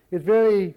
It's very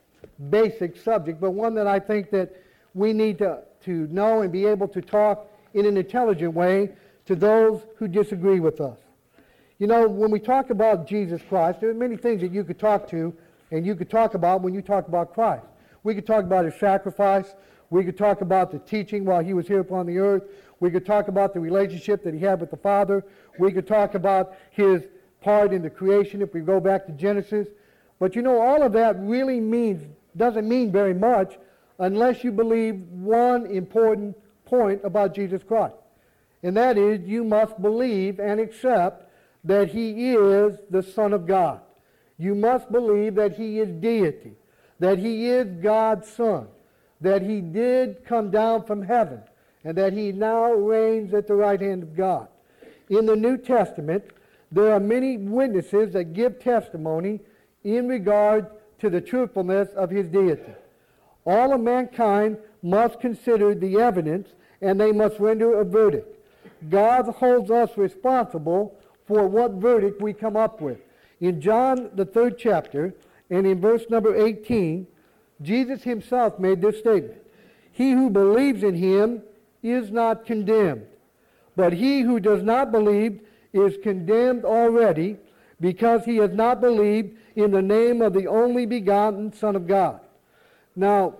basic subject, but one that I think that we need to know and be able to talk in an intelligent way to those who disagree with us. You know, when we talk about Jesus Christ, there are many things that you could talk to and you could talk about when you talk about Christ. We could talk about his sacrifice. We could talk about the teaching while he was here upon the earth. We could talk about the relationship that he had with the Father. We could talk about his part in the creation if we go back to Genesis. But you know, all of that really doesn't mean very much unless you believe one important point about Jesus Christ. And that is, you must believe and accept that he is the Son of God. You must believe that he is deity, that he is God's Son, that he did come down from heaven, and that he now reigns at the right hand of God. In the New Testament, there are many witnesses that give testimony in regard to the truthfulness of his deity. All of mankind must consider the evidence, and they must render a verdict. God holds us responsible for what verdict we come up with. In John, the 3rd chapter, and in verse number 18, Jesus himself made this statement: "He who believes in him is not condemned, but he who does not believe is condemned already, because he has not believed in the name of the only begotten Son of God." Now,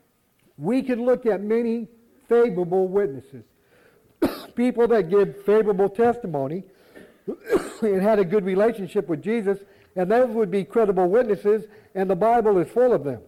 we can look at many favorable witnesses, people that give favorable testimony and had a good relationship with Jesus, and those would be credible witnesses, and the Bible is full of them.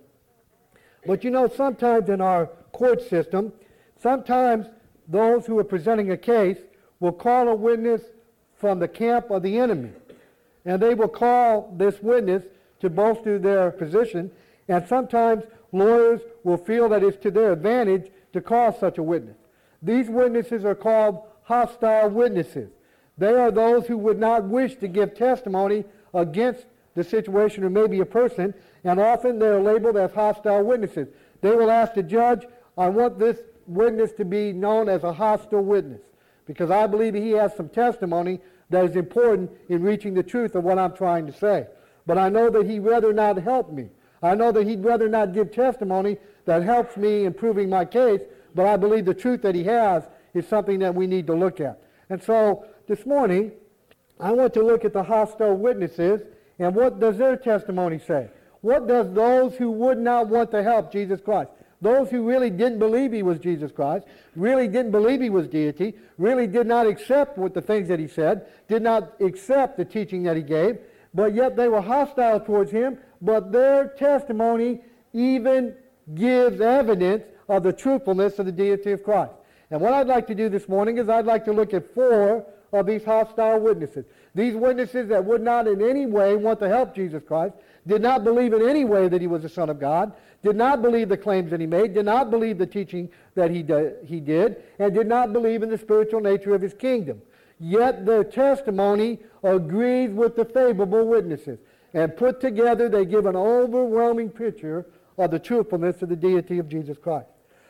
But you know, sometimes in our court system, sometimes those who are presenting a case will call a witness from the camp of the enemy, and they will call this witness to bolster their position, and sometimes lawyers will feel that it's to their advantage to call such a witness. These witnesses are called hostile witnesses. They are those who would not wish to give testimony against the situation or maybe a person, and often they're labeled as hostile witnesses. They will ask the judge, "I want this witness to be known as a hostile witness, because I believe he has some testimony that is important in reaching the truth of what I'm trying to say. But I know that he'd rather not help me. I know that he'd rather not give testimony that helps me in proving my case, but I believe the truth that he has is something that we need to look at." And so this morning, I want to look at the hostile witnesses, and what does their testimony say? What does those who would not want to help Jesus Christ, those who really didn't believe he was Jesus Christ, really didn't believe he was deity, really did not accept what the things that he said, did not accept the teaching that he gave, but yet they were hostile towards him, but their testimony even gives evidence of the truthfulness of the deity of Christ. And what I'd like to do this morning is I'd like to look at 4 of these hostile witnesses. These witnesses that would not in any way want to help Jesus Christ, did not believe in any way that he was the Son of God, did not believe the claims that he made, did not believe the teaching that he did, and did not believe in the spiritual nature of his kingdom. Yet their testimony agrees with the favorable witnesses. And put together, they give an overwhelming picture of the truthfulness of the deity of Jesus Christ.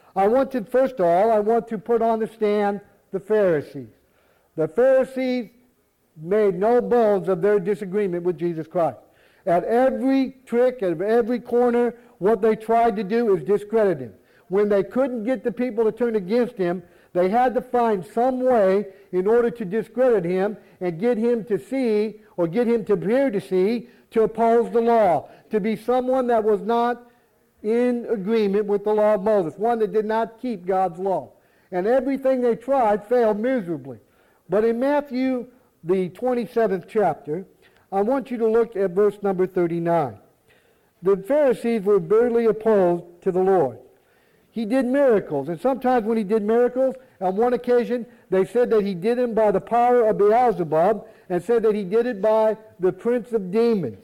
First of all, I want to put on the stand the Pharisees. The Pharisees made no bones of their disagreement with Jesus Christ. At every trick, at every corner, what they tried to do is discredit him. When they couldn't get the people to turn against him, they had to find some way in order to discredit him and get him to see, or get him to appear to see, to oppose the law, to be someone that was not in agreement with the law of Moses, one that did not keep God's law. And everything they tried failed miserably. But in Matthew, the 27th chapter, I want you to look at verse number 39. The Pharisees were bitterly opposed to the Lord. He did miracles, and sometimes when he did miracles, on one occasion, they said that he did them by the power of Beelzebub, and said that he did it by the prince of demons.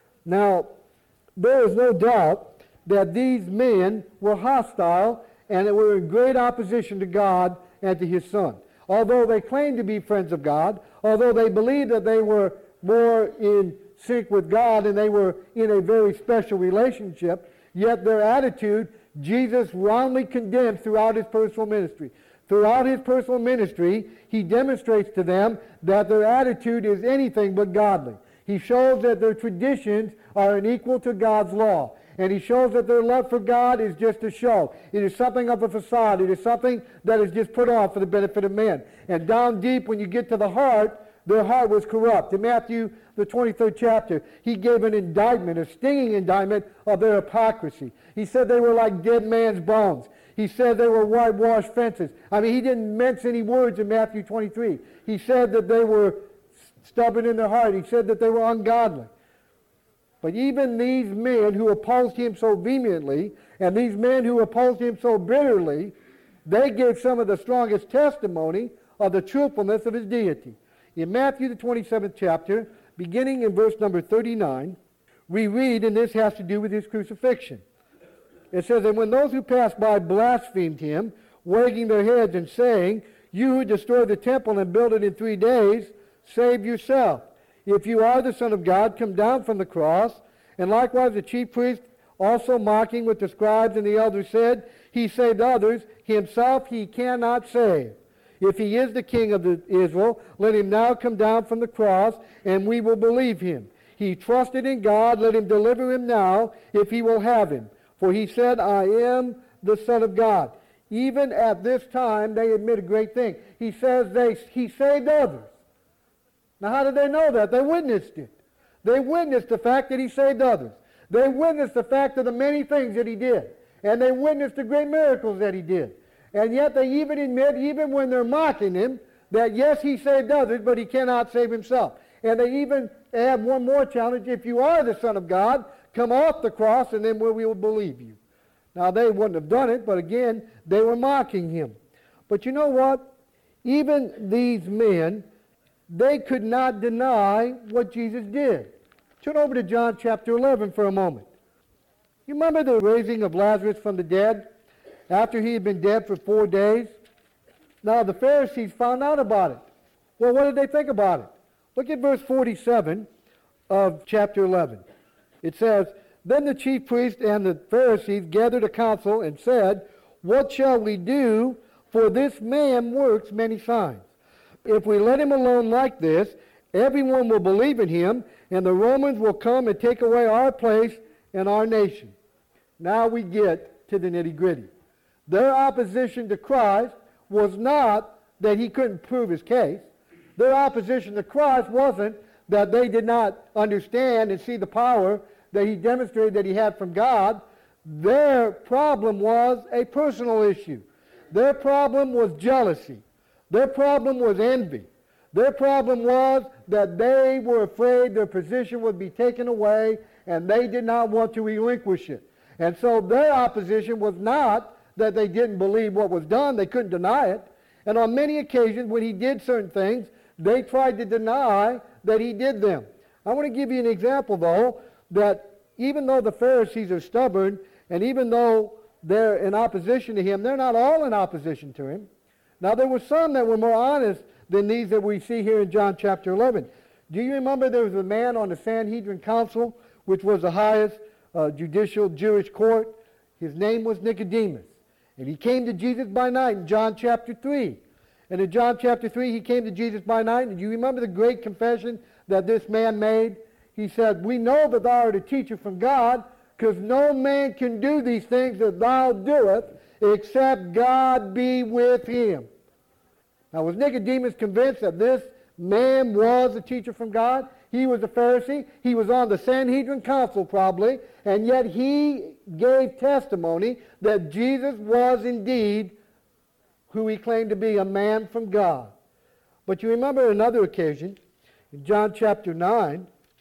Now, there is no doubt that these men were hostile and they were in great opposition to God and to his Son. Although they claimed to be friends of God, although they believed that they were more in sync with God and they were in a very special relationship, yet their attitude, Jesus roundly condemns throughout his personal ministry. Throughout his personal ministry, he demonstrates to them that their attitude is anything but godly. He shows that their traditions are unequal to God's law. And he shows that their love for God is just a show. It is something of a facade. It is something that is just put on for the benefit of men. And down deep, when you get to the heart, their heart was corrupt. In Matthew, the 23rd chapter, he gave an indictment, a stinging indictment of their hypocrisy. He said they were like dead man's bones. He said they were whitewashed fences. I mean, he didn't mince any words in Matthew 23. He said that they were stubborn in their heart. He said that they were ungodly. But even these men who opposed him so vehemently, and these men who opposed him so bitterly, they gave some of the strongest testimony of the truthfulness of his deity. In Matthew, the 27th chapter, beginning in verse number 39, we read, and this has to do with his crucifixion. It says, "And when those who passed by blasphemed him, wagging their heads and saying, 'You who destroyed the temple and built it in 3 days, save yourself. If you are the Son of God, come down from the cross.' And likewise the chief priest, also mocking with the scribes and the elders, said, 'He saved others, himself he cannot save. If he is the king of Israel, let him now come down from the cross, and we will believe him. He trusted in God, let him deliver him now, if he will have him. For he said, I am the Son of God.'" Even at this time, they admit a great thing. He says he saved others. Now, how did they know that? They witnessed it. They witnessed the fact that he saved others. They witnessed the fact of the many things that he did. And they witnessed the great miracles that he did. And yet they even admit, even when they're mocking him, that yes, he saved others, but he cannot save himself. And they even add one more challenge: if you are the Son of God, come off the cross, and then we will believe you. Now, they wouldn't have done it, but again, they were mocking him. But you know what? Even these men, they could not deny what Jesus did. Turn over to John chapter 11 for a moment. You remember the raising of Lazarus from the dead after he had been dead for 4 days? Now, the Pharisees found out about it. Well, what did they think about it? Look at verse 47 of chapter 11. It says, "Then the chief priests and the Pharisees gathered a council and said, 'What shall we do? For this man works many signs. If we let him alone like this, everyone will believe in him, and the Romans will come and take away our place and our nation.'" Now we get to the nitty-gritty. Their opposition to Christ was not that he couldn't prove his case. Their opposition to Christ wasn't that they did not understand and see the power that he demonstrated that he had from God. Their problem was a personal issue. Their problem was jealousy. Their problem was envy. Their problem was that they were afraid their position would be taken away, and they did not want to relinquish it. And so their opposition was not that they didn't believe what was done. They couldn't deny it. And on many occasions, when he did certain things, they tried to deny that he did them. I want to give you an example, though, that even though the Pharisees are stubborn, and even though they're in opposition to him, they're not all in opposition to him. Now, there were some that were more honest than these that we see here in John chapter 11. Do you remember there was a man on the Sanhedrin Council, which was the highest judicial Jewish court? His name was Nicodemus. And he came to Jesus by night in John chapter 3. And in John chapter 3, he came to Jesus by night. And do you remember the great confession that this man made? He said, "We know that thou art a teacher from God, because no man can do these things that thou doest, except God be with him." Now, was Nicodemus convinced that this man was a teacher from God? He was a Pharisee. He was on the Sanhedrin Council probably, and yet he gave testimony that Jesus was indeed who he claimed to be, a man from God. But you remember another occasion, in John chapter 9,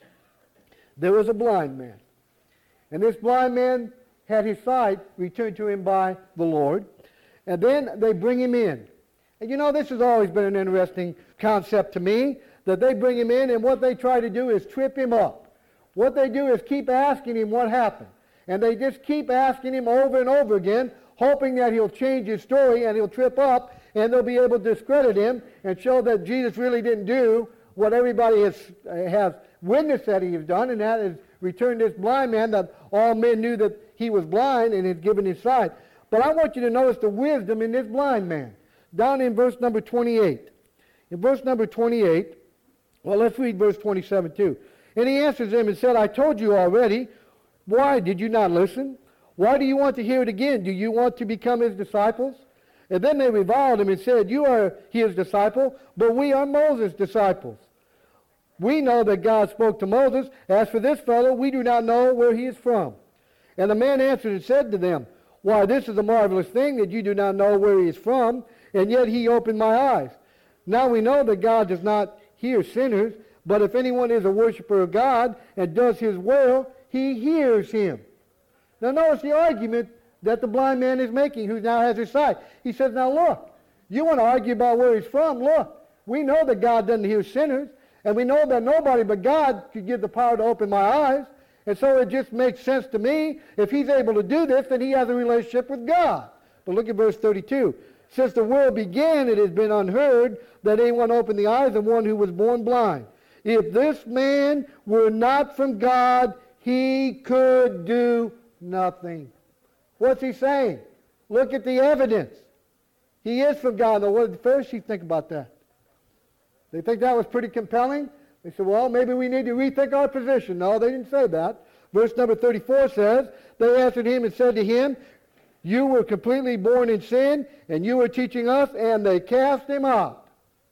there was a blind man. And this blind man had his sight returned to him by the Lord. And then they bring him in. And you know, this has always been an interesting concept to me, that they bring him in, and what they try to do is trip him up. What they do is keep asking him what happened. And they just keep asking him over and over again, hoping that he'll change his story and he'll trip up, and they'll be able to discredit him and show that Jesus really didn't do what everybody has witnessed that he has done, and that is returned this blind man, that all men knew that he was blind and had given his sight. But I want you to notice the wisdom in this blind man. Down in verse number 28. In verse number 28, well, let's read verse 27 too. And he answers them and said, I told you already. Why did you not listen? Why do you want to hear it again? Do you want to become his disciples? And then they reviled him and said, you are his disciple, but we are Moses' disciples. We know that God spoke to Moses. As for this fellow, we do not know where he is from. And the man answered and said to them, why, this is a marvelous thing that you do not know where he is from, and yet he opened my eyes. Now we know that God does not hear sinners, but if anyone is a worshiper of God and does his will, he hears him. Now notice the argument that the blind man is making, who now has his sight. He says, now look, you want to argue about where he's from? Look, we know that God doesn't hear sinners, and we know that nobody but God could give the power to open my eyes. And so it just makes sense to me, if he's able to do this, then he has a relationship with God. But look at verse 32. Since the world began, it has been unheard that anyone opened the eyes of one who was born blind. If this man were not from God, he could do nothing. What's he saying? Look at the evidence. He is from God. Now, what did the Pharisees think about that? They think that was pretty compelling. They said, well, maybe we need to rethink our position. No, they didn't say that. Verse number 34 says, they answered him and said to him, you were completely born in sin, and you were teaching us, and they cast him out.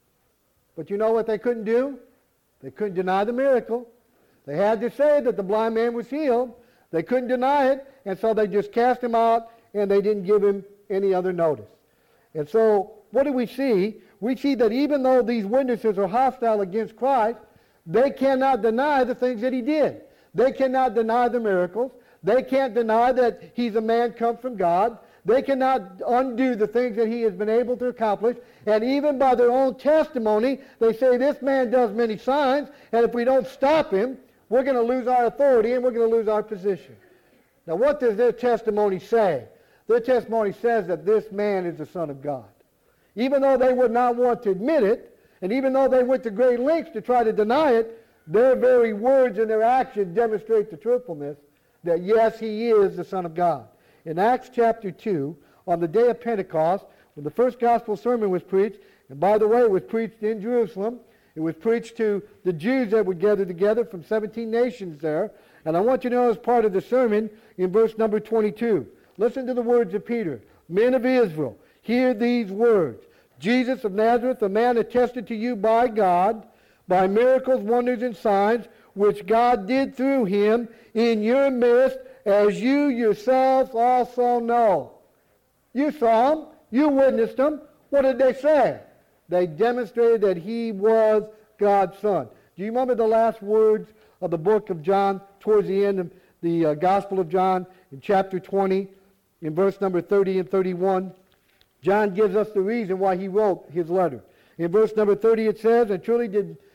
But you know what they couldn't do? They couldn't deny the miracle. They had to say that the blind man was healed. They couldn't deny it, and so they just cast him out, and they didn't give him any other notice. And so what do we see? We see that even though these witnesses are hostile against Christ, they cannot deny the things that he did. They cannot deny the miracles. They can't deny that he's a man come from God. They cannot undo the things that he has been able to accomplish. And even by their own testimony, they say this man does many signs, and if we don't stop him, we're going to lose our authority and we're going to lose our position. Now, what does their testimony say? Their testimony says that this man is the Son of God. Even though they would not want to admit it, and even though they went to great lengths to try to deny it, their very words and their actions demonstrate the truthfulness that, yes, he is the Son of God. In Acts chapter 2, on the day of Pentecost, when the first gospel sermon was preached, and by the way, it was preached in Jerusalem, it was preached to the Jews that would gather together from 17 nations there. And I want you to know as part of the sermon in verse number 22. Listen to the words of Peter. Men of Israel, hear these words. Jesus of Nazareth, a man attested to you by God, by miracles, wonders, and signs, which God did through him in your midst, as you yourselves also know. You saw him. You witnessed him. What did they say? They demonstrated that he was God's Son. Do you remember the last words of the book of John towards the end of the Gospel of John in chapter 20, in verse number 30 and 31? John gives us the reason why he wrote his letter. In verse number 30 it says, and truly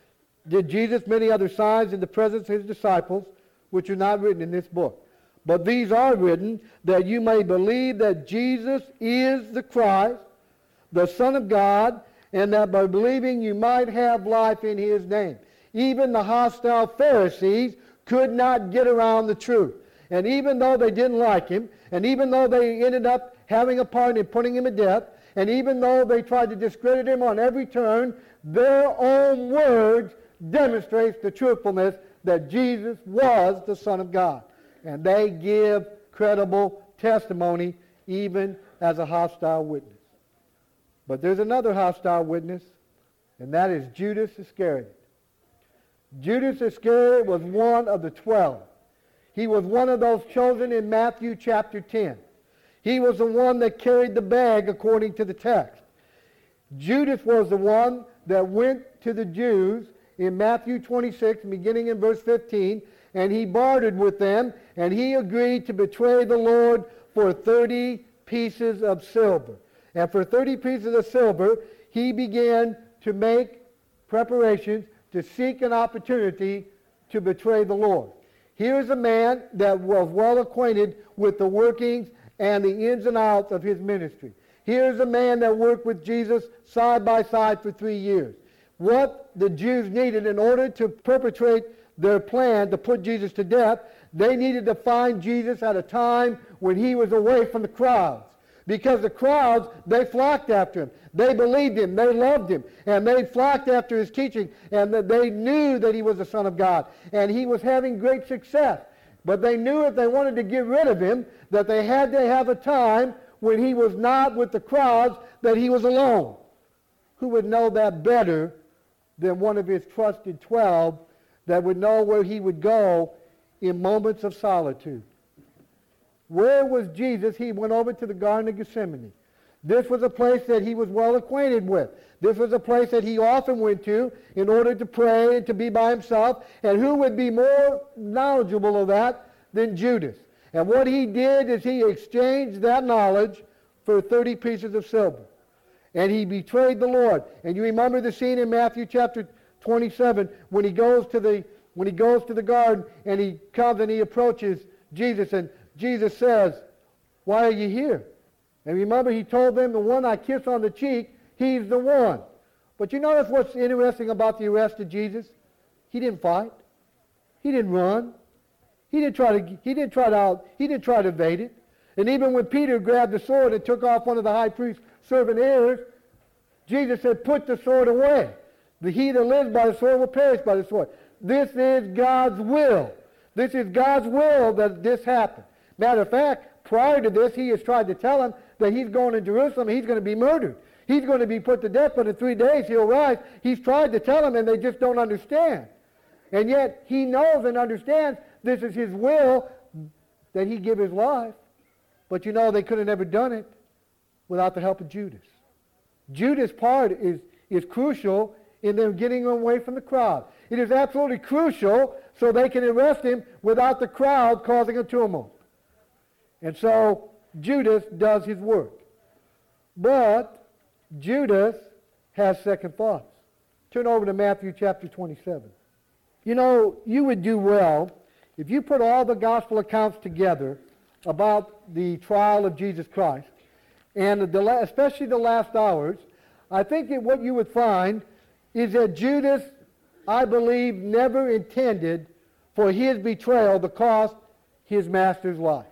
did Jesus many other signs in the presence of his disciples, which are not written in this book. But these are written that you may believe that Jesus is the Christ, the Son of God, and that by believing you might have life in his name. Even the hostile Pharisees could not get around the truth. And even though they didn't like him, and even though they ended up having a part in putting him to death, and even though they tried to discredit him on every turn, their own words demonstrates the truthfulness that Jesus was the Son of God. And they give credible testimony even as a hostile witness. But there's another hostile witness, and that is Judas Iscariot. Judas Iscariot was one of the 12. He was one of those chosen in Matthew chapter 10. He was the one that carried the bag according to the text. Judas was the one that went to the Jews in Matthew 26, beginning in verse 15, and he bartered with them, and he agreed to betray the Lord for 30 pieces of silver. And for 30 pieces of silver, he began to make preparations to seek an opportunity to betray the Lord. Here's a man that was well acquainted with the workings and the ins and outs of his ministry. Here's a man that worked with Jesus side by side for 3 years. What the Jews needed in order to perpetrate their plan to put Jesus to death, they needed to find Jesus at a time when he was away from the crowds. because the crowds, they flocked after him. They believed him. They loved him. And they flocked after his teaching. And they knew that he was the Son of God. And he was having great success. But they knew if they wanted to get rid of him, that they had to have a time when he was not with the crowds, that he was alone. Who would know that better than one of his trusted 12 that would know where he would go in moments of solitude? Where was Jesus? He went over to the Garden of Gethsemane. This was a place that he was well acquainted with. This was a place that he often went to in order to pray and to be by himself. And who would be more knowledgeable of that than Judas? And what he did is he exchanged that knowledge for 30 pieces of silver. And he betrayed the Lord. And you remember the scene in Matthew chapter 27 when he goes to the garden and he comes and he approaches Jesus, and Jesus says, "Why are you here?" And remember, he told them, "The one I kiss on the cheek, he's the one." But you notice what's interesting about the arrest of Jesus? He didn't fight. He didn't run. He didn't try to evade it. And even when Peter grabbed the sword and took off one of the high priest's servant ears, Jesus said, "Put the sword away. He that lives by the sword will perish by the sword." This is God's will. This is God's will that this happen. Matter of fact, prior to this, he has tried to tell him that he's going to Jerusalem and he's going to be murdered. He's going to be put to death, but in 3 days he'll rise. He's tried to tell them, and they just don't understand. And yet he knows and understands this is his will that he give his life. But you know, they could have never done it without the help of Judas. Judas' part is crucial in them getting away from the crowd. It is absolutely crucial so they can arrest him without the crowd causing a tumult. And so Judas does his work. But Judas has second thoughts. Turn over to Matthew chapter 27. You know, you would do well if you put all the gospel accounts together about the trial of Jesus Christ, and especially the last hours. I think that what you would find is that Judas, I believe, never intended for his betrayal to cost his master's life.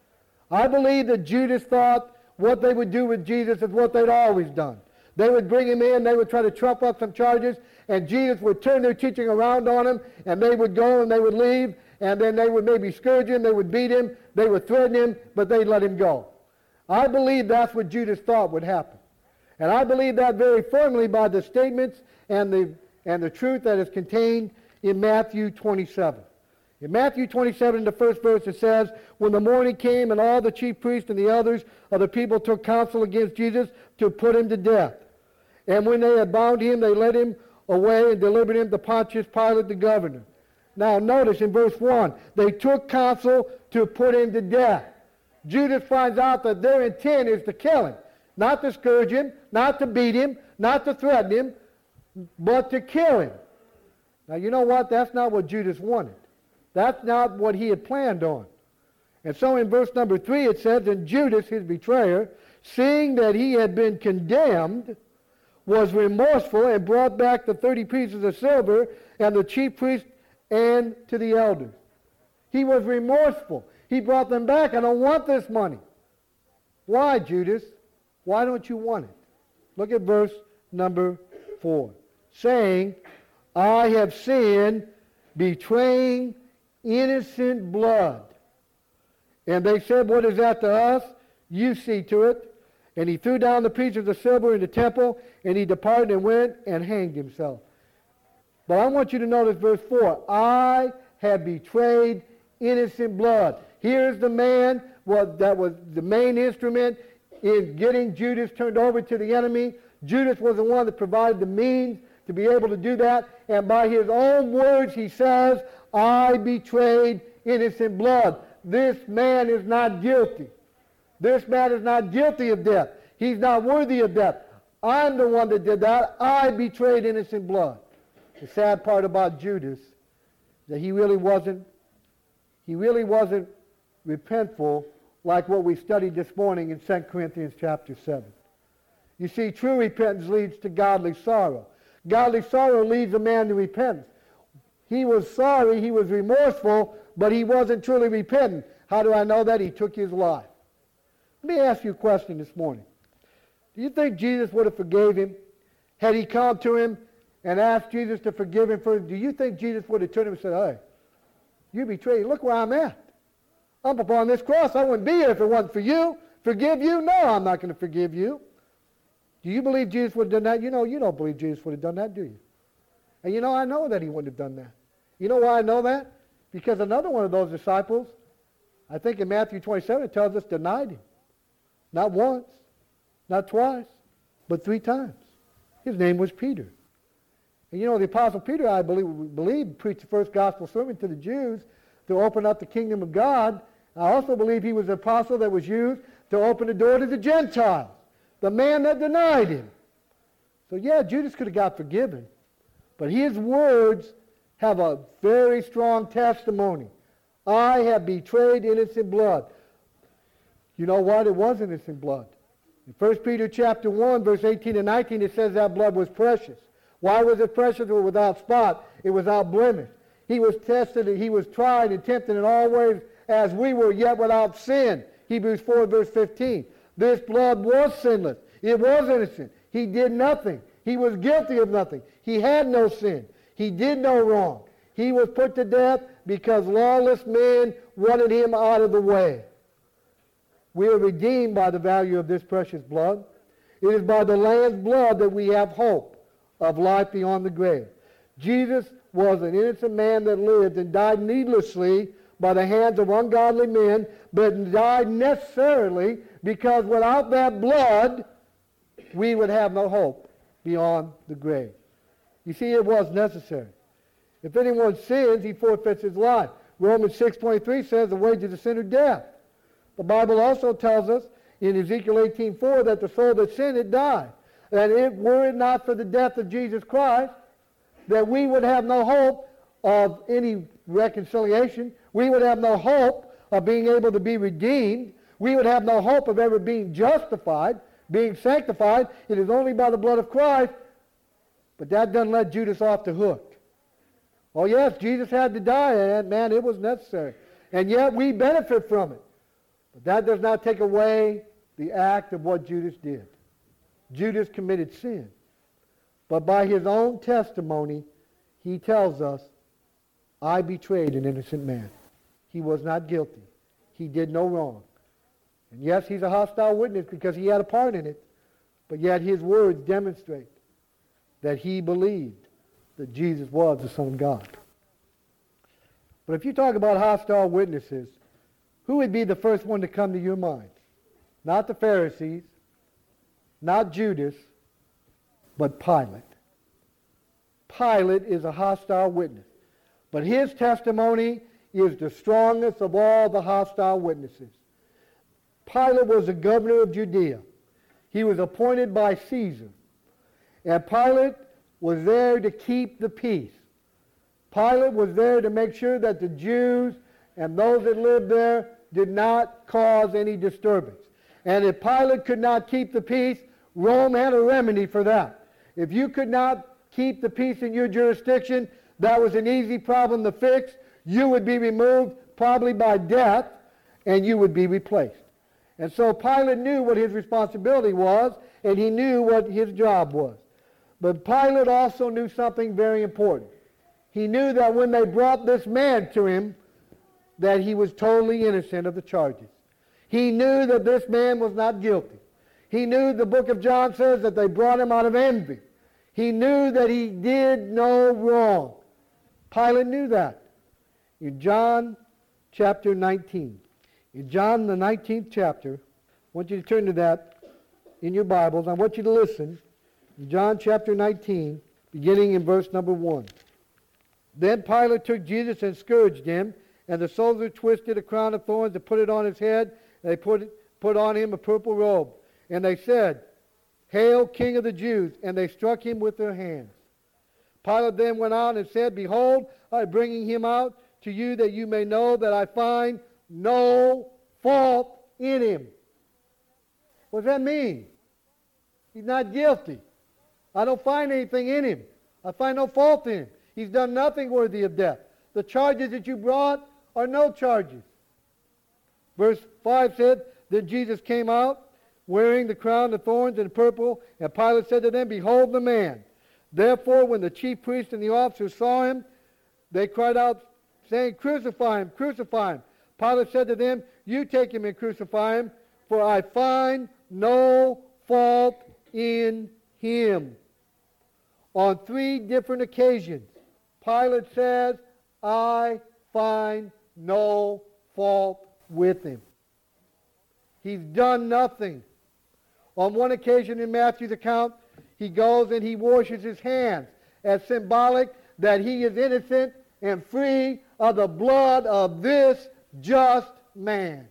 I believe that Judas thought what they would do with Jesus is what they'd always done. They would bring him in, they would try to trump up some charges, and Jesus would turn their teaching around on him, and they would go and they would leave, and then they would maybe scourge him, they would beat him, they would threaten him, but they'd let him go. I believe that's what Judas thought would happen. And I believe that very firmly by the statements and the truth that is contained in Matthew 27. In Matthew 27, in the first verse, it says, "When the morning came, and all the chief priests and the elders of the people took counsel against Jesus to put him to death. And when they had bound him, they led him away and delivered him to Pontius Pilate the governor." Now notice in verse 1, they took counsel to put him to death. Judas finds out that their intent is to kill him. Not to scourge him, not to beat him, not to threaten him, but to kill him. Now you know what? That's not what Judas wanted. That's not what he had planned on. And so in verse number 3 it says, "And Judas, his betrayer, seeing that he had been condemned, was remorseful and brought back the 30 pieces of silver and the chief priest and to the elders." He was remorseful. He brought them back. "I don't want this money." Why, Judas? Why don't you want it? Look at verse number 4. "Saying, I have sinned, betraying innocent blood." And they said, "What is that to us? You see to it." And he threw down the pieces of silver in the temple, and he departed and went and hanged himself. But I want you to notice verse 4. "I have betrayed innocent blood." Here's the man that was the main instrument in getting Judas turned over to the enemy. Judas was the one that provided the means to be able to do that. And by his own words he says, "I betrayed innocent blood." This man is not guilty. This man is not guilty of death. He's not worthy of death. I'm the one that did that. I betrayed innocent blood. The sad part about Judas is that he really wasn't repentful like what we studied this morning in 2 Corinthians chapter 7. You see, true repentance leads to godly sorrow. Godly sorrow leads a man to repentance. He was sorry, he was remorseful, but he wasn't truly repentant. How do I know that? He took his life. Let me ask you a question this morning. Do you think Jesus would have forgave him had he come to him and asked Jesus to forgive him for? Do you think Jesus would have turned him and said, hey, you betrayed, look where I'm at. I'm up on this cross. I wouldn't be here if it wasn't for you. Forgive you? No, I'm not going to forgive you. Do you believe Jesus would have done that? You know, you don't believe Jesus would have done that, do you? And you know, I know that he wouldn't have done that. You know why I know that? Because another one of those disciples, I think in Matthew 27, it tells us, denied him. Not once, not twice, but 3 times. His name was Peter. And you know, the Apostle Peter, I believe preached the first gospel sermon to the Jews to open up the kingdom of God. I also believe he was the apostle that was used to open the door to the Gentiles, the man that denied him. So yeah, Judas could have got forgiven, but his words have a very strong testimony. I have betrayed innocent blood. You know what? It was innocent blood. In 1 Peter chapter 1, verse 18 and 19, it says that blood was precious. Why was it precious? It was without spot. It was without blemish. He was tested, and he was tried and tempted in all ways as we were, yet without sin. Hebrews 4, verse 15. This blood was sinless. It was innocent. He did nothing. He was guilty of nothing. He had no sin. He did no wrong. He was put to death because lawless men wanted him out of the way. We are redeemed by the value of this precious blood. It is by the Lamb's blood that we have hope of life beyond the grave. Jesus was an innocent man that lived and died needlessly by the hands of ungodly men, but died necessarily because without that blood, we would have no hope beyond the grave. You see, it was necessary. If anyone sins, he forfeits his life. Romans 6:23 says the wages of sin are death. The Bible also tells us in Ezekiel 18:4 that the soul that sinned, it died. And if were it not for the death of Jesus Christ, that we would have no hope of any reconciliation. We would have no hope of being able to be redeemed. We would have no hope of ever being justified, being sanctified. It is only by the blood of Christ. But that doesn't let Judas off the hook. Oh yes, Jesus had to die, and man, it was necessary. And yet we benefit from it. But that does not take away the act of what Judas did. Judas committed sin. But by his own testimony, he tells us, I betrayed an innocent man. He was not guilty. He did no wrong. And yes, he's a hostile witness because he had a part in it. But yet his words demonstrate that he believed that Jesus was the Son of God. But if you talk about hostile witnesses, who would be the first one to come to your mind? Not the Pharisees, not Judas, but Pilate. Pilate is a hostile witness. But his testimony is the strongest of all the hostile witnesses. Pilate was the governor of Judea. He was appointed by Caesar. And Pilate was there to keep the peace. Pilate was there to make sure that the Jews and those that lived there did not cause any disturbance. And if Pilate could not keep the peace, Rome had a remedy for that. If you could not keep the peace in your jurisdiction, that was an easy problem to fix. You would be removed probably by death, and you would be replaced. And so Pilate knew what his responsibility was, and he knew what his job was. But Pilate also knew something very important. He knew that when they brought this man to him, that he was totally innocent of the charges. He knew that this man was not guilty. He knew, the book of John says, that they brought him out of envy. He knew that he did no wrong. Pilate knew that. In John chapter 19. In John the 19th chapter, I want you to turn to that in your Bibles. I want you to listen. In John chapter 19, beginning in verse number 1. Then Pilate took Jesus and scourged him, and the soldiers twisted a crown of thorns and put it on his head, and they put on him a purple robe. And they said, Hail, King of the Jews! And they struck him with their hands. Pilate then went out and said, Behold, I am bringing him out to you that you may know that I find no fault in him. What does that mean? He's not guilty. I don't find anything in him. I find no fault in him. He's done nothing worthy of death. The charges that you brought are no charges. Verse 5 said, Then Jesus came out, wearing the crown of thorns and purple, and Pilate said to them, Behold the man. Therefore, when the chief priests and the officers saw him, they cried out, saying, Crucify him, crucify him. Pilate said to them, You take him and crucify him, for I find no fault in him. On 3 different occasions, Pilate says, I find no fault with him. He's done nothing. On one occasion in Matthew's account, he goes and he washes his hands as symbolic that he is innocent and free of the blood of this just man.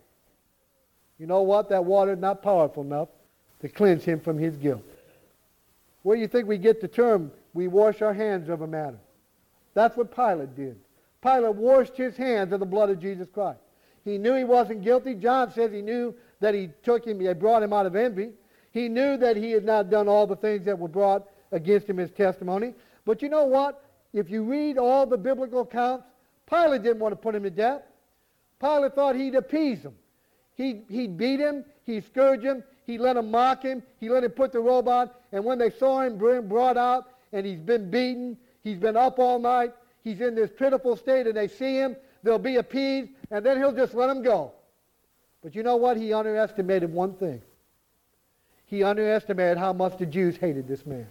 You know what? That water is not powerful enough to cleanse him from his guilt. Where do you think we get the term, we wash our hands of a matter? That's what Pilate did. Pilate washed his hands of the blood of Jesus Christ. He knew he wasn't guilty. John says he knew that he brought him out of envy. He knew that he had not done all the things that were brought against him as testimony. But you know what? If you read all the biblical accounts, Pilate didn't want to put him to death. Pilate thought he'd appease him. He'd beat him, he'd scourge him, he'd let him mock him, he'd let him put the robe on, and when they saw him brought out, and he's been beaten, he's been up all night, he's in this pitiful state, and they see him, they'll be appeased, and then he'll just let him go. But you know what? He underestimated one thing. He underestimated how much the Jews hated this man.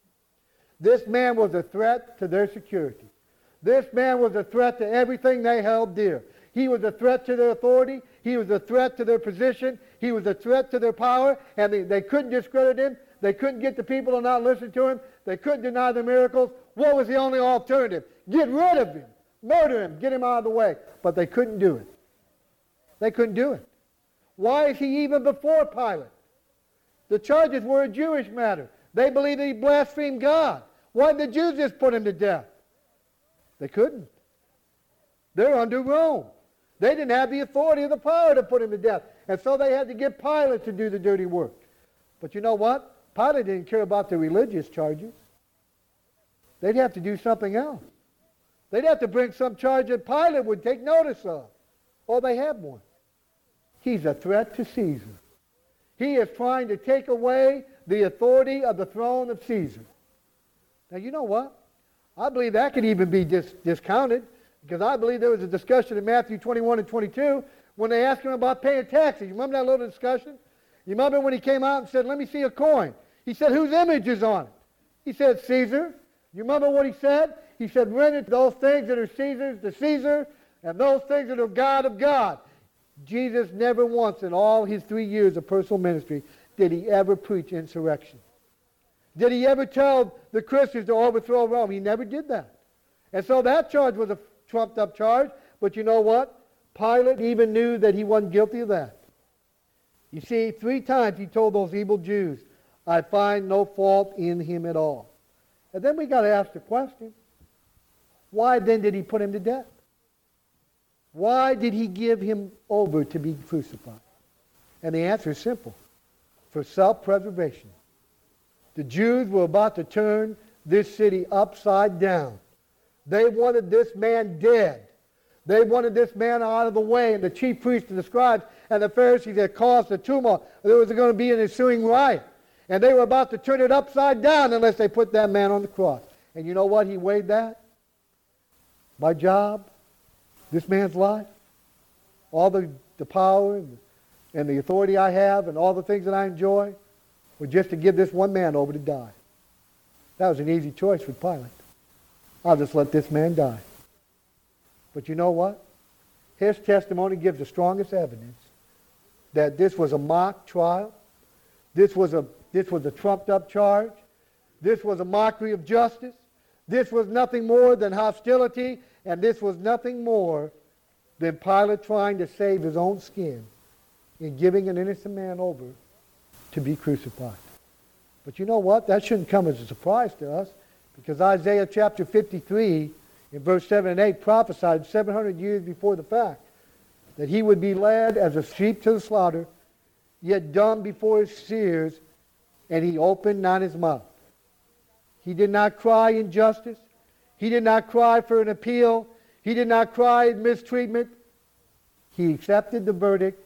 This man was a threat to their security. This man was a threat to everything they held dear. He was a threat to their authority. He was a threat to their position. He was a threat to their power, and they couldn't discredit him. They couldn't get the people to not listen to him. They couldn't deny the miracles. What was the only alternative? Get rid of him. Murder him. Get him out of the way. But they couldn't do it. They couldn't do it. Why is he even before Pilate? The charges were a Jewish matter. They believed that he blasphemed God. Why did the Jews just put him to death? They couldn't. They're under Rome. They didn't have the authority or the power to put him to death. And so they had to get Pilate to do the dirty work. But you know what? Pilate didn't care about the religious charges. They'd have to do something else. They'd have to bring some charge that Pilate would take notice of. Oh, they had one. He's a threat to Caesar. He is trying to take away the authority of the throne of Caesar. Now, you know what? I believe that could even be discounted, because I believe there was a discussion in Matthew 21 and 22 when they asked him about paying taxes. You remember that little discussion? You remember when he came out and said, let me see a coin? He said, whose image is on it? He said, Caesar. You remember what he said? He said, render those things that are Caesar's to Caesar, and those things that are God of God. Jesus never once in all his 3 years of personal ministry did he ever preach insurrection. Did he ever tell the Christians to overthrow Rome? He never did that. And so that charge was a trumped up charge, but you know what? Pilate even knew that he wasn't guilty of that. You see, 3 times he told those evil Jews, I find no fault in him at all. And then we got to ask the question, why then did he put him to death? Why did he give him over to be crucified? And the answer is simple. For self-preservation. The Jews were about to turn this city upside down. They wanted this man dead. They wanted this man out of the way, and the chief priests and the scribes and the Pharisees had caused the tumult. There was going to be an ensuing riot. And they were about to turn it upside down unless they put that man on the cross. And you know what? He weighed that? My job, this man's life, all the power and the authority I have and all the things that I enjoy were just to give this one man over to die. That was an easy choice for Pilate. I'll just let this man die. But you know what? His testimony gives the strongest evidence that this was a mock trial. This was a trumped up charge. This was a mockery of justice. This was nothing more than hostility, and this was nothing more than Pilate trying to save his own skin in giving an innocent man over to be crucified. But you know what? That shouldn't come as a surprise to us, because Isaiah chapter 53 in verse 7 and 8 prophesied 700 years before the fact that he would be led as a sheep to the slaughter, yet dumb before his shears, and he opened not his mouth. He did not cry injustice. He did not cry for an appeal. He did not cry in mistreatment. He accepted the verdict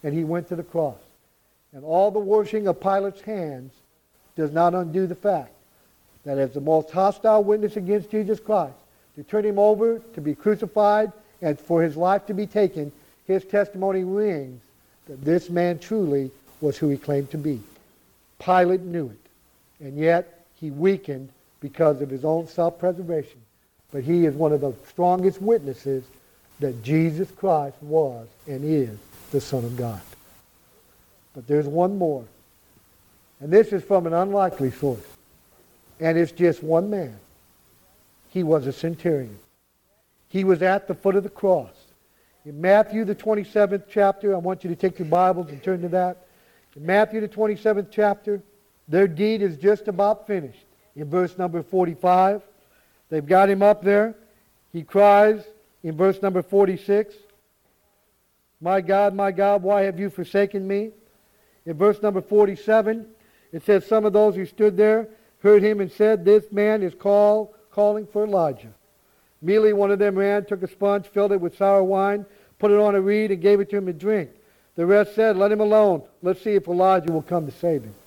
and he went to the cross. And all the washing of Pilate's hands does not undo the fact that as the most hostile witness against Jesus Christ, to turn him over, to be crucified, and for his life to be taken, his testimony rings that this man truly was who he claimed to be. Pilate knew it, and yet he weakened because of his own self-preservation. But he is one of the strongest witnesses that Jesus Christ was and is the Son of God. But there's one more. And this is from an unlikely source. And it's just one man. He was a centurion. He was at the foot of the cross. In Matthew, the 27th chapter, I want you to take your Bibles and turn to that. In Matthew, the 27th chapter, their deed is just about finished. In verse number 45, they've got him up there. He cries in verse number 46, my God, why have you forsaken me? In verse number 47, it says, some of those who stood there heard him and said, this man is calling for Elijah. Immediately one of them ran, took a sponge, filled it with sour wine, put it on a reed, and gave it to him to drink. The rest said, let him alone. Let's see if Elijah will come to save him.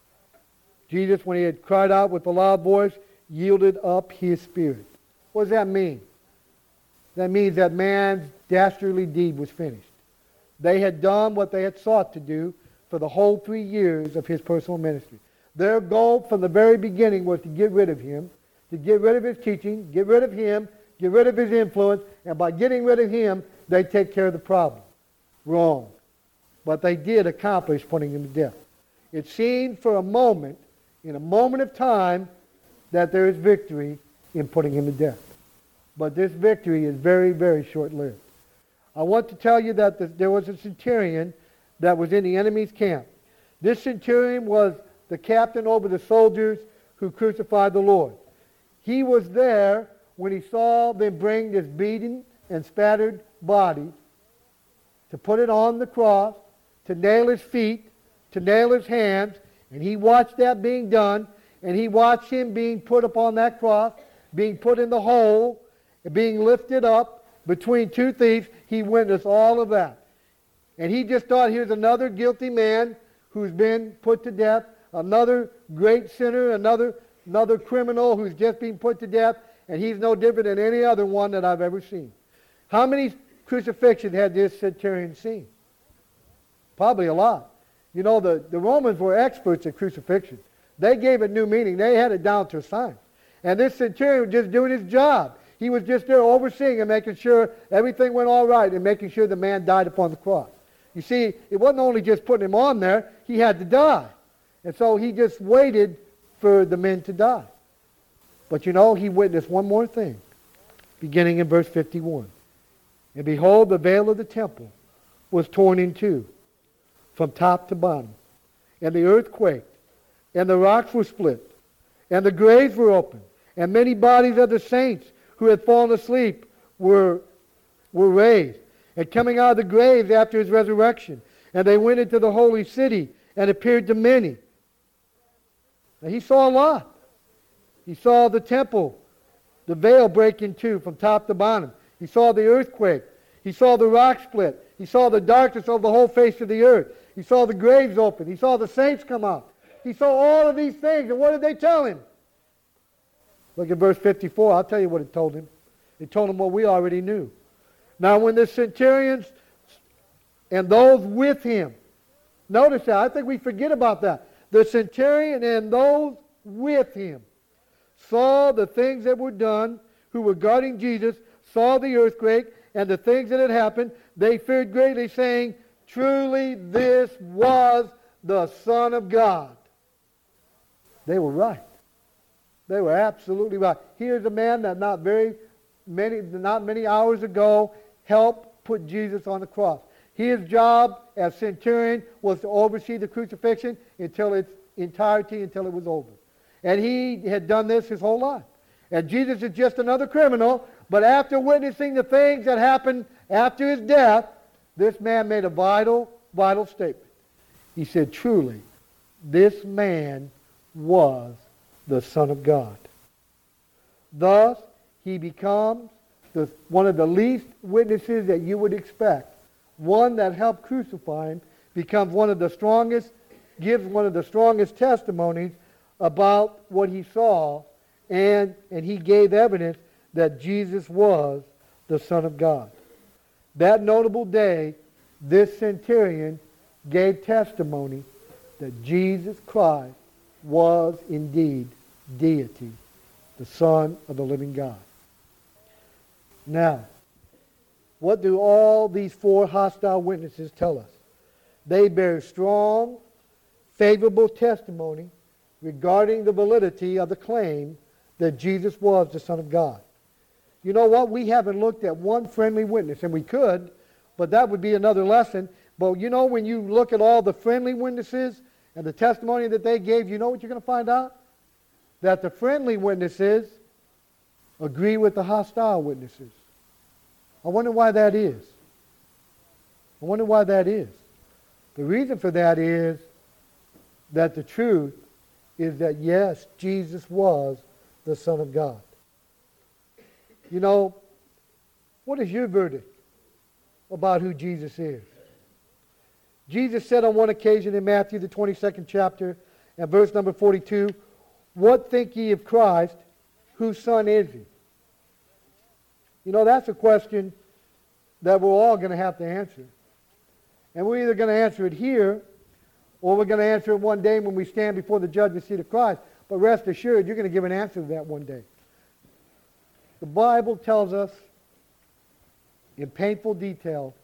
Jesus, when he had cried out with a loud voice, yielded up his spirit. What does that mean? That means that man's dastardly deed was finished. They had done what they had sought to do for the whole 3 years of his personal ministry. Their goal from the very beginning was to get rid of him, to get rid of his teaching, get rid of him, get rid of his influence, and by getting rid of him, they take care of the problem. Wrong. But they did accomplish putting him to death. It seemed for a moment, in a moment of time, that there is victory in putting him to death. But this victory is very, very short-lived. I want to tell you that there was a centurion that was in the enemy's camp. This centurion was the captain over the soldiers who crucified the Lord. He was there when he saw them bring this beaten and spattered body to put it on the cross, to nail his feet, to nail his hands, and he watched that being done, and he watched him being put upon that cross, being put in the hole, and being lifted up between two thieves. He witnessed all of that. And he just thought, here's another guilty man who's been put to death, another great sinner, another criminal who's just been put to death, and he's no different than any other one that I've ever seen. How many crucifixions had this centurion seen? Probably a lot. You know, the Romans were experts at crucifixion. They gave it new meaning. They had it down to a science. And this centurion was just doing his job. He was just there overseeing and making sure everything went all right and making sure the man died upon the cross. You see, it wasn't only just putting him on there, he had to die. And so he just waited for the men to die. But you know, he witnessed one more thing, beginning in verse 51. And behold, the veil of the temple was torn in two, from top to bottom. And the earth quaked, and the rocks were split, and the graves were opened, and many bodies of the saints who had fallen asleep were raised, and coming out of the graves after his resurrection. And they went into the holy city and appeared to many. Now, he saw a lot. He saw the temple, the veil break in two from top to bottom. He saw the earthquake. He saw the rock split. He saw the darkness over the whole face of the earth. He saw the graves open. He saw the saints come out. He saw all of these things. And what did they tell him? Look at verse 54. I'll tell you what it told him. It told him what we already knew. Now when the centurions and those with him, notice that. I think we forget about that. The centurion and those with him saw the things that were done, who were guarding Jesus, saw the earthquake and the things that had happened. They feared greatly, saying, truly this was the Son of God. They were right. They were absolutely right. Here's a man that not many hours ago helped put Jesus on the cross. His job as centurion was to oversee the crucifixion until its entirety, until it was over. And he had done this his whole life. And Jesus is just another criminal, but after witnessing the things that happened after his death, this man made a vital statement. He said, truly, this man was the Son of God. Thus, he becomes one of the least witnesses that you would expect, one that helped crucify him, becomes one of the strongest, gives one of the strongest testimonies about what he saw, and he gave evidence that Jesus was the Son of God. That notable day, this centurion gave testimony that Jesus Christ was indeed deity, the Son of the living God. Now, what do all these four hostile witnesses tell us? They bear strong, favorable testimony regarding the validity of the claim that Jesus was the Son of God. You know what? We haven't looked at one friendly witness, and we could, but that would be another lesson. But you know, when you look at all the friendly witnesses and the testimony that they gave, you know what you're going to find out? That the friendly witnesses agree with the hostile witnesses. I wonder why that is. I wonder why that is. The reason for that is that the truth is that, yes, Jesus was the Son of God. You know, what is your verdict about who Jesus is? Jesus said on one occasion in Matthew, the 22nd chapter, and verse number 42, "What think ye of Christ? Whose son is he?" You know, that's a question that we're all going to have to answer. And we're either going to answer it here, or we're going to answer it one day when we stand before the judgment seat of Christ. But rest assured, you're going to give an answer to that one day. The Bible tells us in painful detail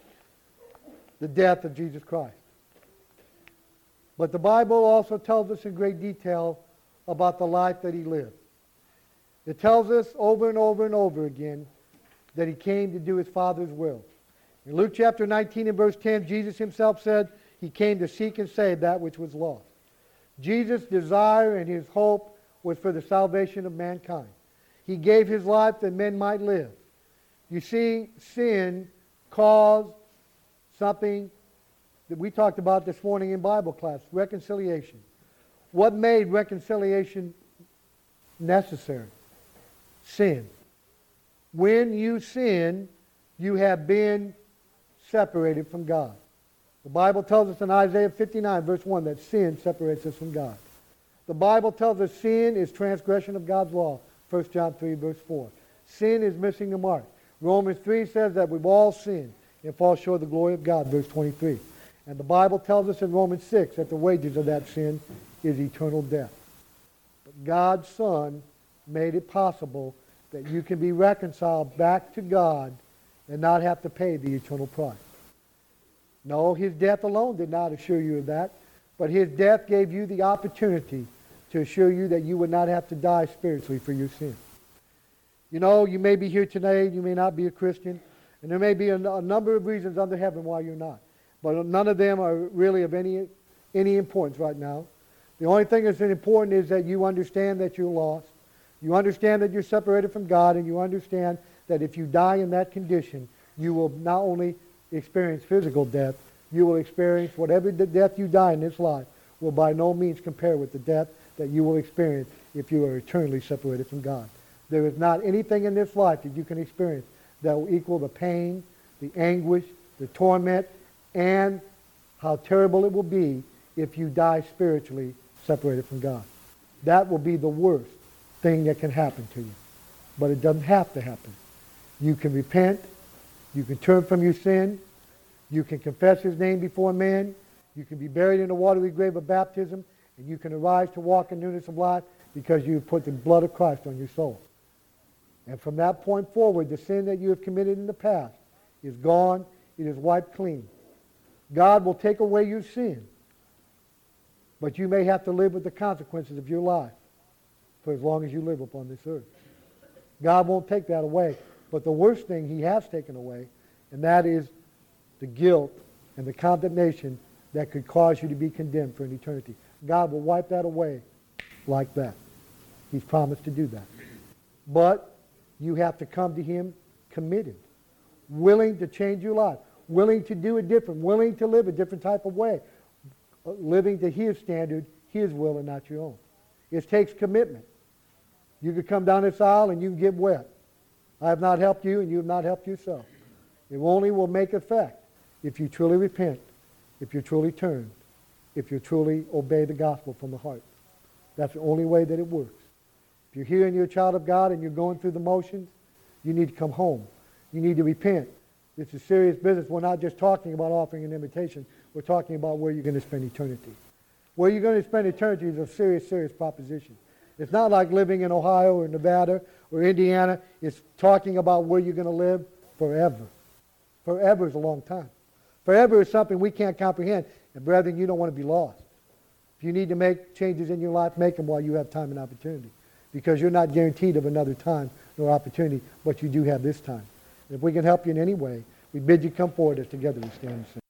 the death of Jesus Christ. But the Bible also tells us in great detail about the life that he lived. It tells us over and over and over again that he came to do his Father's will. In Luke chapter 19 and verse 10, Jesus himself said he came to seek and save that which was lost. Jesus' desire and his hope was for the salvation of mankind. He gave his life that men might live. You see, sin caused something that we talked about this morning in Bible class, reconciliation. What made reconciliation necessary? Sin. When you sin, you have been separated from God. The Bible tells us in Isaiah 59, verse 1, that sin separates us from God. The Bible tells us sin is transgression of God's law, 1 John 3, verse 4. Sin is missing the mark. Romans 3 says that we've all sinned and fall short of the glory of God, verse 23. And the Bible tells us in Romans 6 that the wages of that sin is eternal death. But God's Son made it possible that you can be reconciled back to God and not have to pay the eternal price. No, his death alone did not assure you of that, but his death gave you the opportunity to assure you that you would not have to die spiritually for your sin. You know, you may be here today, you may not be a Christian, and there may be a number of reasons under heaven why you're not. But none of them are really of any importance right now. The only thing that's important is that you understand that you're lost. You understand that you're separated from God, and you understand that if you die in that condition, you will not only experience physical death, you will experience whatever death you die in this life will by no means compare with the death that you will experience if you are eternally separated from God. There is not anything in this life that you can experience that will equal the pain, the anguish, the torment, and how terrible it will be if you die spiritually separated from God. That will be the worst thing that can happen to you. But it doesn't have to happen. You can repent. You can turn from your sin. You can confess his name before men. You can be buried in the watery grave of baptism. And you can arise to walk in newness of life because you have put the blood of Christ on your soul. And from that point forward, the sin that you have committed in the past is gone. It is wiped clean. God will take away your sin. But you may have to live with the consequences of your life for as long as you live upon this earth. God won't take that away. But the worst thing he has taken away, and that is the guilt and the condemnation that could cause you to be condemned for an eternity. God will wipe that away like that. He's promised to do that. But you have to come to him committed, willing to change your life, willing to do it different, willing to live a different type of way, living to his standard, his will, and not your own. It takes commitment. You could come down this aisle and you can get wet. I have not helped you and you have not helped yourself. It only will make effect if you truly repent if you're truly turned, if you truly obey the gospel from the heart. That's the only way that it works. If you're here and you're a child of God and you're going through the motions, you need to come home. You need to repent. This is serious business. We're not just talking about offering an invitation. We're talking about where you're going to spend eternity. Where you're going to spend eternity is a serious, serious proposition. It's not like living in Ohio or Nevada or Indiana. It's talking about where you're going to live forever. Forever is a long time. Forever is something we can't comprehend. And brethren, you don't want to be lost. If you need to make changes in your life, make them while you have time and opportunity. Because you're not guaranteed of another time nor opportunity, but you do have this time. And if we can help you in any way, we bid you come forward as together we stand and sing.